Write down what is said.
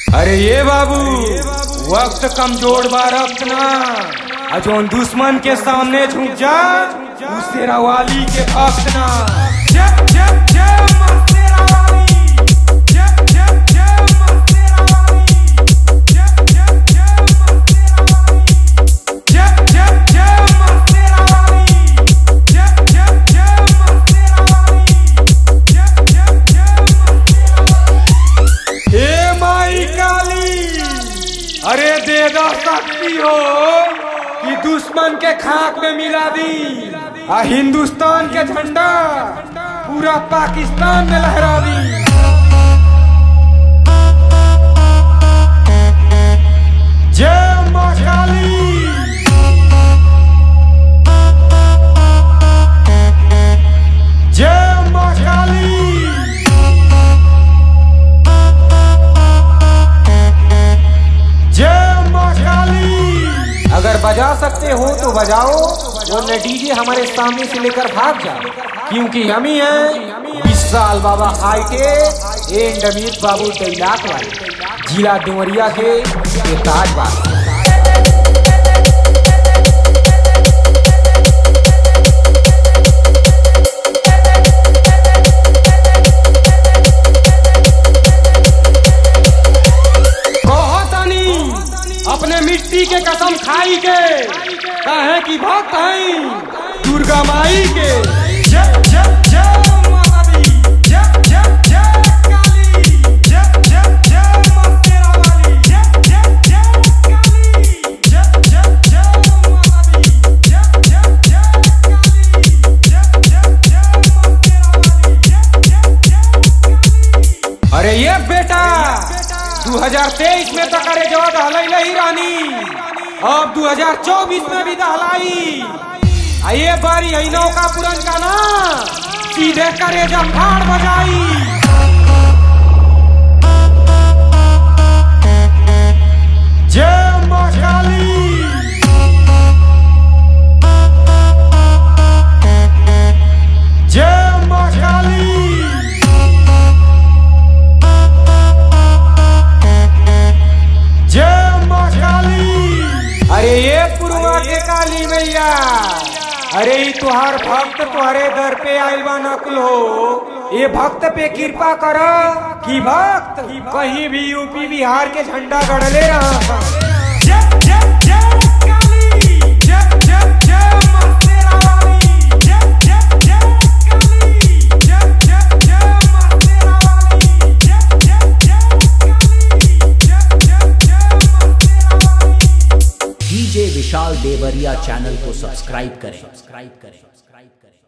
अरे ये बाबू वक्त कमजोर बा रक्त ना जो दुश्मन के सामने झुक जा उस तेरा वाली के भक्त ना। जय जय जय मस्तेरा वाली, जय जय जय मस्तेरा वाली, जय जय जय मस्तेरा वाली, जय जय जय मस्तेरा वाली, जय जय जय मस्तेरा वाली, जय जय जय मस्तेरा वाली। हे माई काली, अरे दे दो शक्ति हो कि दुश्मन के खाक में मिला दी आ हिंदुस्तान के झंडा पूरा पाकिस्तान में लहरा दी। जय मां काली, जय मां काली, जय मां काली। अगर बजा सकते हो तो बजाओ और डीजे हमारे सामने से लेकर भाग जाओ, क्योंकि हम ही हैं विशाल बाबा हाईटेक एंड अमित बाबू दैलाक वाले, जिला डुमरिया के ताजबाग। अपने मिट्टी के कसम खाई के कहे कि भक्त हैं दुर्गा माई के। जय जय जय माता दी, जय जय जय काली, जय जय जय मस्तेरा वाली, जय जय जय काली, जय जय जय माता दी, जय जय जय काली, जय जय जय मस्तेरा वाली, जय जय जय काली। अरे ये बेटा 2023 में तो करे जो दहलाई रानी, अब 2024 में भी दहलाई। ये बारी आई नौका पुरन का ना सीधे करे जब फाड़ बजाई। जय मां काली, जय मां काली, जय मां काली। अरे ये पुरवा के काली मैया, अरे तुहार भक्त तुहरे दर पे आइल बा नकुल हो, ये भक्त पे कृपा कर कि भक्त कहीं भी यूपी बिहार के झंडा गड़ले रहा। जय जय जय काली, जय जय जय मस्तेरा वाली, जय जय जय काली, जय जय जय मस्तेरा वाली, जय जय जय काली, जय जय जय मस्तेरा वाली। डीजे विशाल देवरिया चैनल को सब्सक्राइब करें।